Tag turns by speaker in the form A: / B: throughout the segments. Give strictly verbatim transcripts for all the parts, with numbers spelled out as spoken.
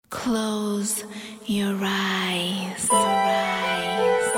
A: Close your eyes. Your eyes.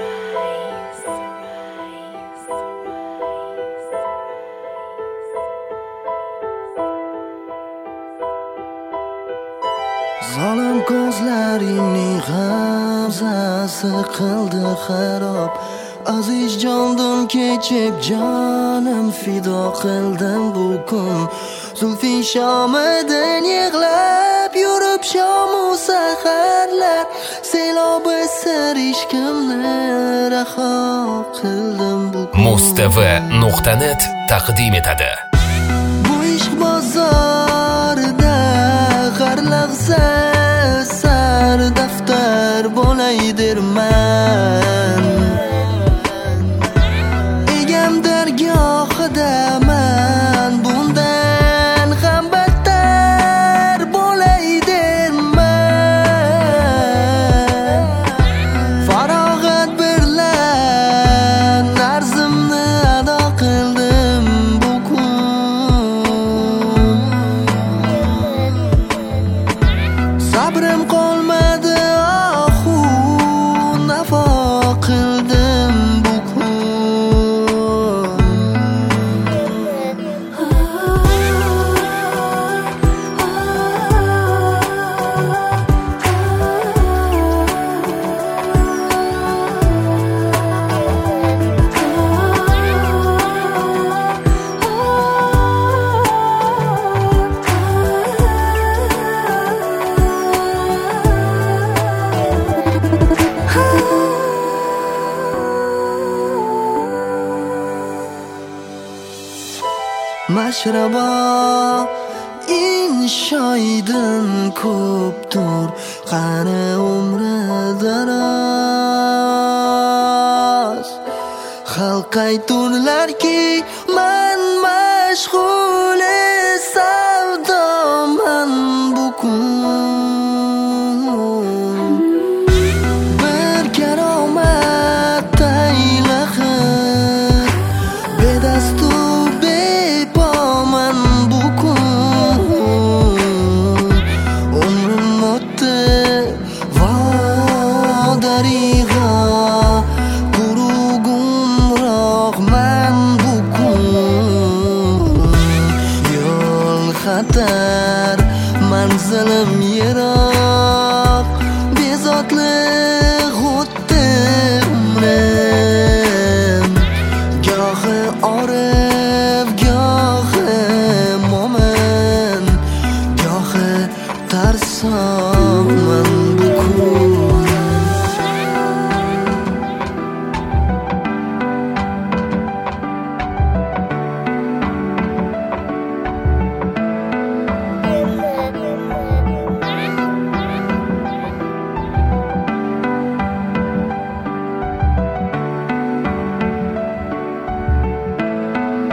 B: Zolim ko'zlaringning g'amzasi qildi xarob. Aziz jondim kechib jonim fido qildim bu kun. Zulfi shomidan yig'lab yurib shomu saharlar, selobi sir ishqimni raho qildim bu kun.
C: Mustv nuqta net taqdim etadi.
B: Bu ishq bozorida har lahza sar daftar bo'lay derman. Egam dargohidaman, bundan ham battar bo'lay derman. Farog'at bilan arzimni ado qildim bu kun. Sabrim qolmadi, ohu nafo qildim bu kun. Mashraba inshoydin ko'pdir, qani umri daroz. Xalq ayturlarki man mashg'ul savdoman bu kun. Bir karomat taylaqir bedastur bepoman bu kun. Umrim o'tdi vodariga, gumrohman bu kun. Yo'l xatar, manzilim yiroq, bezotlik o'tdi umrim. Gohi orif, gohi mo'min, gohi tarsonman bu kun.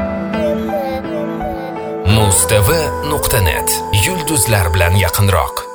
C: Mustv nuqta net yulduzlar bilan yaqinroq.